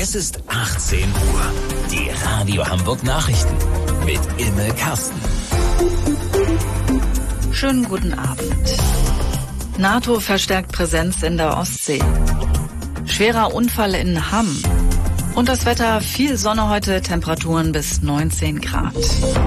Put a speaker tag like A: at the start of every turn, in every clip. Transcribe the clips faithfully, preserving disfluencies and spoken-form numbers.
A: Es ist achtzehn Uhr. Die Radio Hamburg Nachrichten mit Imme Karsten.
B: Schönen guten Abend. NATO verstärkt Präsenz in der Ostsee. Schwerer Unfall in Hamm. Und das Wetter, viel Sonne heute, Temperaturen bis neunzehn Grad.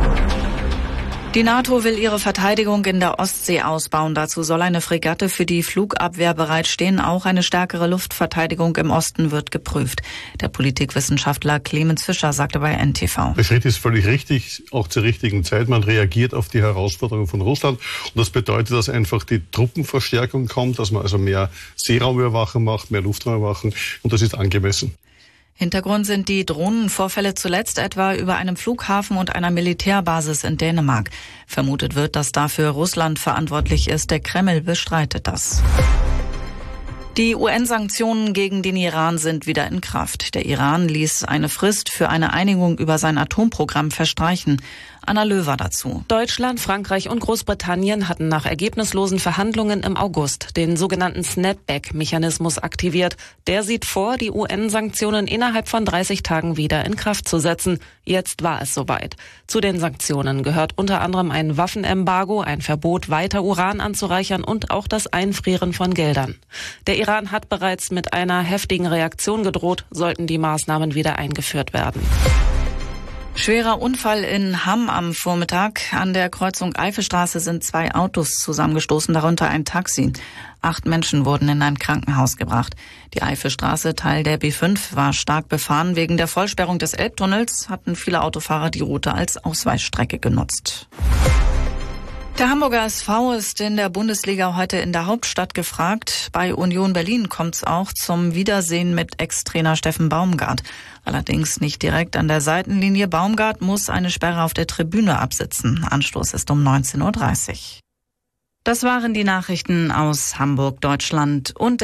B: Die NATO will ihre Verteidigung in der Ostsee ausbauen. Dazu soll eine Fregatte für die Flugabwehr bereitstehen. Auch eine stärkere Luftverteidigung im Osten wird geprüft. Der Politikwissenschaftler Clemens Fischer sagte bei N T V.
C: Der Schritt ist völlig richtig, auch zur richtigen Zeit. Man reagiert auf die Herausforderungen von Russland. Und das bedeutet, dass einfach die Truppenverstärkung kommt, dass man also mehr Seeraumüberwachung macht, mehr Luftraumüberwachung. Und das ist angemessen.
B: Hintergrund sind die Drohnenvorfälle zuletzt etwa über einem Flughafen und einer Militärbasis in Dänemark. Vermutet wird, dass dafür Russland verantwortlich ist. Der Kreml bestreitet das. Die U N-Sanktionen gegen den Iran sind wieder in Kraft. Der Iran ließ eine Frist für eine Einigung über sein Atomprogramm verstreichen. Anna Löwer dazu.
D: Deutschland, Frankreich und Großbritannien hatten nach ergebnislosen Verhandlungen im August den sogenannten Snapback-Mechanismus aktiviert. Der sieht vor, die U N-Sanktionen innerhalb von dreißig Tagen wieder in Kraft zu setzen. Jetzt war es soweit. Zu den Sanktionen gehört unter anderem ein Waffenembargo, ein Verbot, weiter Uran anzureichern und auch das Einfrieren von Geldern. Der Iran hat bereits mit einer heftigen Reaktion gedroht, sollten die Maßnahmen wieder eingeführt werden.
B: Schwerer Unfall in Hamm am Vormittag. An der Kreuzung Eifelstraße sind zwei Autos zusammengestoßen, darunter ein Taxi. Acht Menschen wurden in ein Krankenhaus gebracht. Die Eifelstraße, Teil der B fünf, war stark befahren. Wegen der Vollsperrung des Elbtunnels hatten viele Autofahrer die Route als Ausweichstrecke genutzt. Der Hamburger S V ist in der Bundesliga heute in der Hauptstadt gefragt. Bei Union Berlin kommt es auch zum Wiedersehen mit Ex-Trainer Steffen Baumgart. Allerdings nicht direkt an der Seitenlinie. Baumgart muss eine Sperre auf der Tribüne absitzen. Anstoß ist um neunzehn Uhr dreißig. Das waren die Nachrichten aus Hamburg, Deutschland und